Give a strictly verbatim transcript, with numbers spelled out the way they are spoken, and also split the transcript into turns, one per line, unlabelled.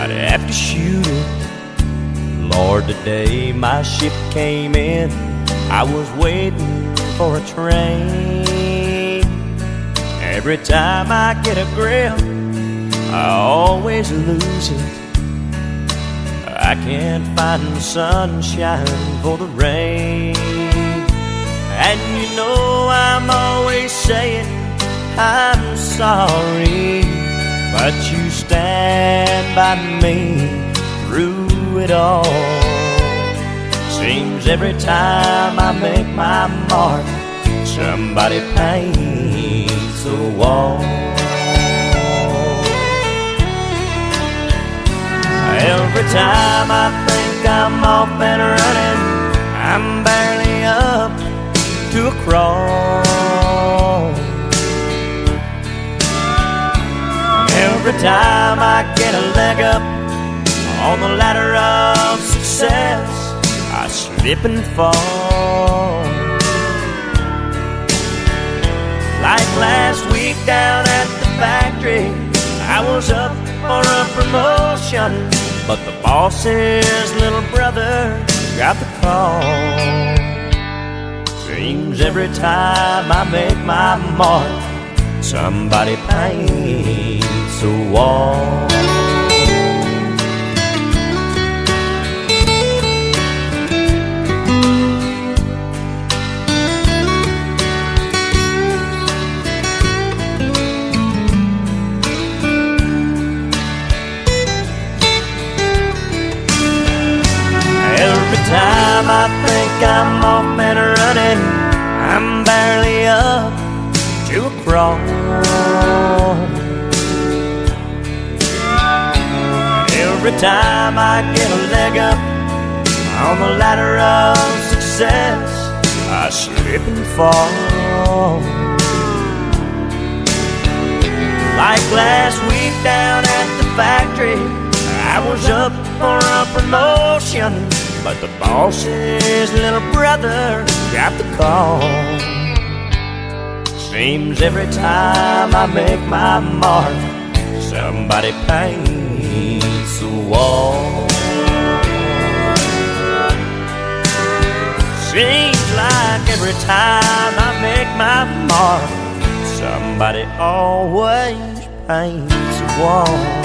I'd have to shoot it. Lord, the day my ship came in, I was waiting for a train. Every time I get a grip, I always lose it. I can't find the sunshine for the rain. And you know I'm always saying I'm sorry, but you stand by me through it all. Seems every time I make my mark, somebody paints the wall. Every time I think I'm off and running, I'm barely up to a crawl. Every time I get a leg up on the ladder of success, I slip and fall. Like last week down at the factory, I was up for a promotion, but the boss's little brother got the call. Seems every time I make my mark, somebody paints a wall. Every time I think I'm off and running, I'm barely up to a crawl. Every time I get a leg up on the ladder of success, I slip and fall. Like last week down at the factory, I was up for a promotion, but the boss's little brother got the call. Seems every time I make my mark, somebody paints the wall. Seems like every time I make my mark, somebody always paints a wall.